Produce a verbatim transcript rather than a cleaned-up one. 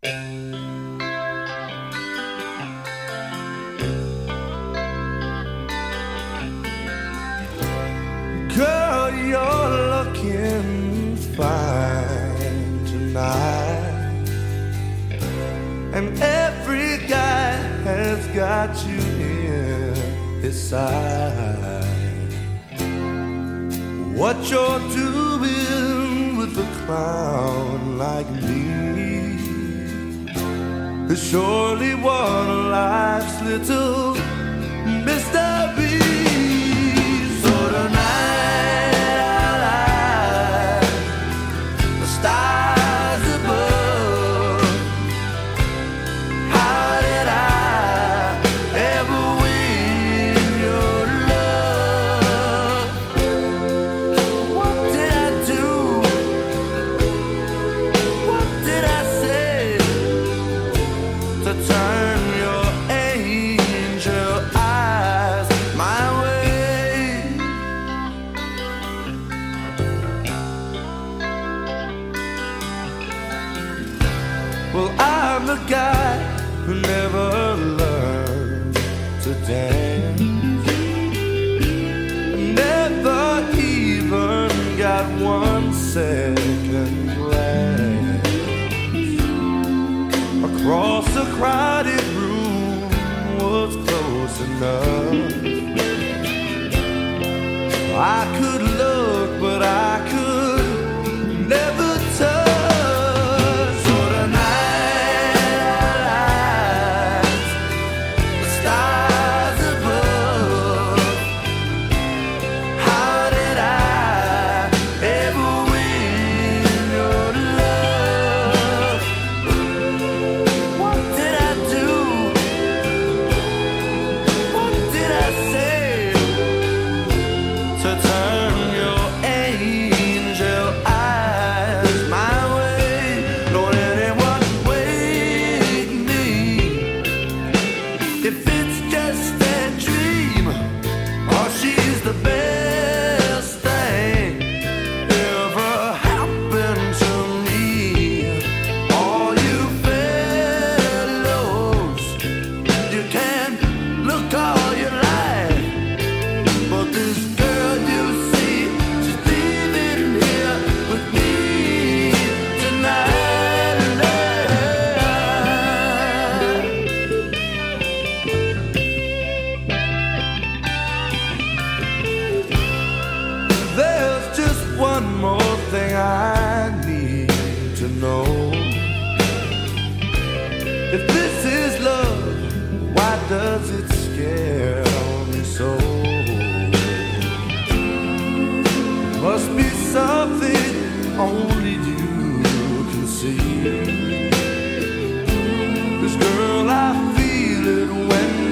Girl, you're looking fine tonight, and every guy has got you in his sight. What you're doing with a clown like me is surely one of life's little mysteries. So tonight I'll light the stars above. How did I ever win your love? What did I do? What did I say to turn your angel eyes my way? Well, I'm the guy who never learned to dance, never even got one second glance across a crowded room was close enough. I could look, but I could never touch. So tonight I'll light the stars above. How did I ever win your love? What did I do? What did I say to turn your angel eyes my way? Don't anyone wake me if it's just a dream, or she's the best thing ever happened to me. All you fellows, you can look all you like, but this girl you see, she's leaving here with me tonight. There's just one more thing I need to know. If this is love, why does it scare me so? Must be something only you can see. 'Cause girl, I feel it when